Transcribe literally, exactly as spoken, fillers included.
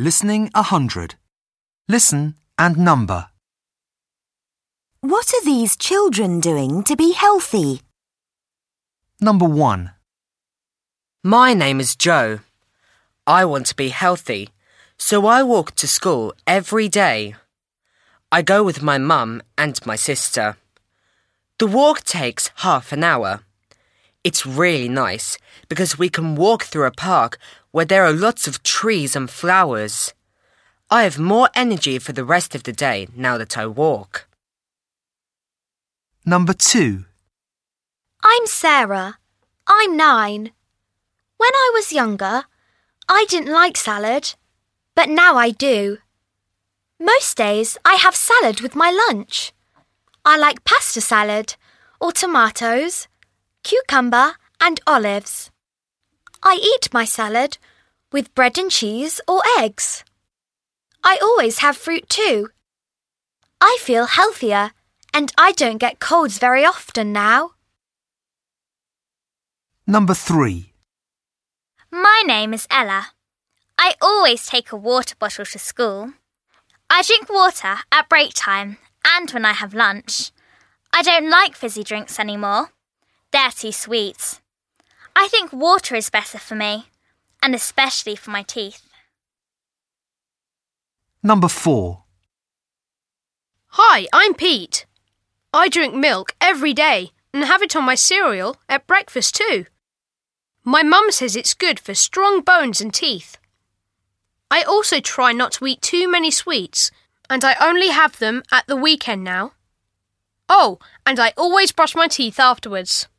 Listening one hundred. Listen and number. What are these children doing to be healthy? Number one. My name is Joe. I want to be healthy, so I walk to school every day. I go with my mum and my sister. The walk takes half an hour. It's really nice because we can walk through a park where there are lots of trees and flowers. I have more energy for the rest of the day now that I walk. Number two. I'm Sarah. I'm nine. When I was younger, I didn't like salad, but now I do. Most days I have salad with my lunch. I like pasta salad, or tomatoes, cucumber and olives. I eat my salad with bread and cheese or eggs. I always have fruit too. I feel healthier and I don't get colds very often now. Number three. My name is Ella. I always take a water bottle to school. I drink water at break time and when I have lunch. I don't like fizzy drinks anymore. They're too sweet. I think water is better for me, and especially for my teeth. Number four. Hi, I'm Pete. I drink milk every day and have it on my cereal at breakfast too. My mum says it's good for strong bones and teeth. I also try not to eat too many sweets, and I only have them at the weekend now. Oh, and I always brush my teeth afterwards.